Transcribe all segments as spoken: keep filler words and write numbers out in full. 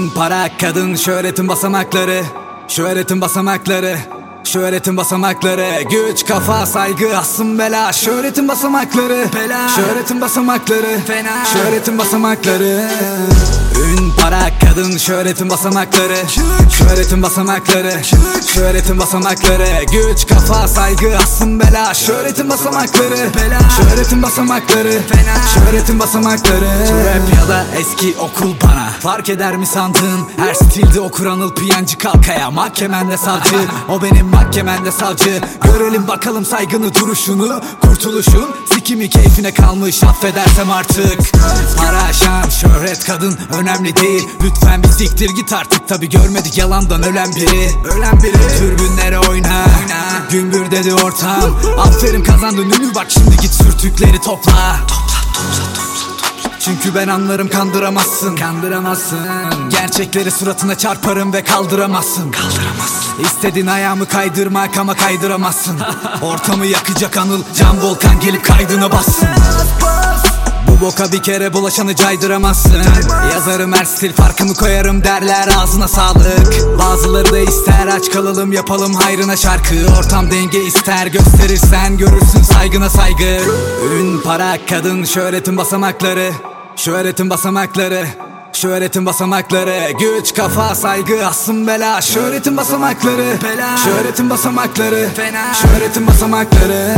Ün, para, kadın, şöhretin basamakları. Şöhretin basamakları. Şöhretin basamakları. Güç, kafa, saygı, aslım bela. Şöhretin basamakları. Bela. Şöhretin basamakları. Fena. Şöhretin basamakları. Ün, para, kadın, şöhretin basamakları. Şöhretin basamakları. Şöhretin basamakları. Güç, kafa, saygı, aslım bela. Şöhretin basamakları. Bela. Şöhretin basamakları. Fena. Şöhretin basamakları. Rap ya da eski okul bana fark eder mi sandın? Her stilde okur Anıl Piyancı Kalkaya. Mahkemende savcı, o benim mahkemende savcı. Görelim bakalım saygını, duruşunu, kurtuluşun. Sikimi keyfine kalmış, affedersem artık. Para, şan, şöhret, kadın önemli değil. Lütfen bir siktir git artık. Tabi görmedik yalandan ölen biri. Ölen biri. Türbünlere oyna, gümbür dedi ortam. Aferin kazandın ünlü, bak şimdi git sürtükleri topla. Topla topla topla. Çünkü ben anlarım, kandıramazsın. Kandıramazsın. Gerçekleri suratına çarparım ve kaldıramazsın. Kaldıramazsın. İstediğin ayağımı kaydırmak ama kaydıramazsın. Ortamı yakacak Anıl, Can Volkan gelip kaydına bassın. Bu boka bir kere bulaşanı caydıramazsın. Yazarım her stil, farkımı koyarım derler, ağzına sağlık. Bazıları da ister aç kalalım, yapalım hayrına şarkı. Ortam denge ister, gösterirsen görürsün saygına saygı. Ün, para, kadın, şöhretin basamakları. Şöhretin basamakları. Şöhretin basamakları. Güç, kafa, saygı, aslım bela. Şöhretin basamakları. Bela. Şöhretin basamakları. Fena. Şöhretin basamakları.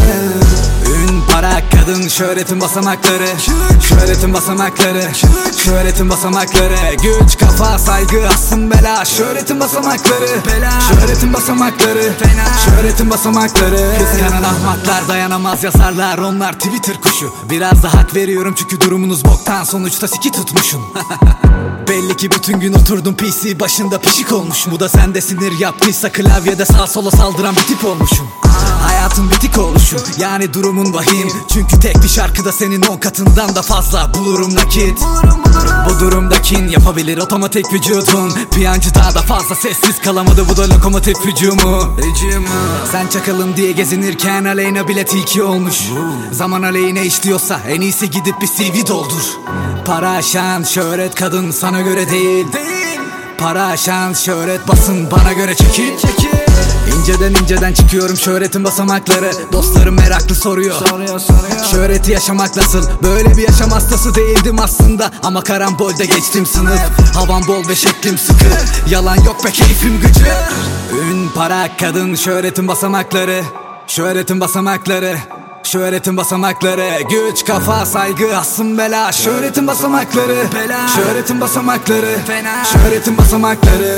Ün, para, kadın, şöhretin basamakları. Şöhretin basamakları. Şöhretin basamakları. Güç, kafa, saygı, aslım bela. Şöhretin basamakları. Bela. Şöhretin basamakları. Fena. Şöhretin basamakları. Kıskanan ahmaklar dayanamaz yazarlar, onlar Twitter kuşu. Biraz da hak veriyorum çünkü durumunuz boktan, sonuçta siki tutmuşsun. Belli ki bütün gün oturdum P C başında pişik olmuş. Bu da sende sinir yaptıysa klavyede sağ sola saldıran bir tip olmuşum. Hayatın bitik oluşum, yani durumun vahim. Çünkü tek bir şarkıda senin on katından da fazla bulurum nakit. Bu durumda kin yapabilir otomatik vücudun. Piyancı daha da fazla sessiz kalamadı, bu da lokomotif hücumu. Sen çakalım diye gezinirken aleyna bile tilki olmuş. Zaman aleyhine işliyorsa en iyisi gidip bir C V doldur. Para, şan, şöhret, kadın sana göre değil. Para, şan, şöhret, basın bana göre çekil. İnceden inceden çıkıyorum şöhretin basamakları. Dostlarım meraklı soruyor, soruyor, soruyor. Şöhreti yaşamak nasıl? Böyle bir yaşam hastası değildim aslında, ama karambolde geçtim sınıf. Havam bol ve şeklim sıkı, yalan yok be keyfim gıcı. Ün, para, kadın, şöhretin basamakları. Şöhretin basamakları. Şöhretin basamakları. Güç, kafa, saygı, aslım bela. Şöhretin basamakları. Bela. Şöhretin basamakları. Fena. Şöhretin basamakları.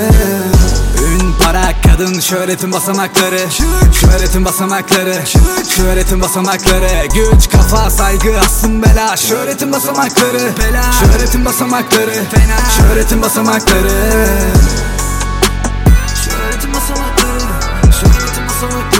Ün, para, kadın, şöhretin basamakları. Şöhretin basamakları. Şöhretin basamakları. Güç, kafa, saygı, aslım bela. Şöhretin basamakları. Bela. Şöhretin basamakları. Fena. Şöhretin basamakları. Şöhretin basamakları. Şöhretin basamakları.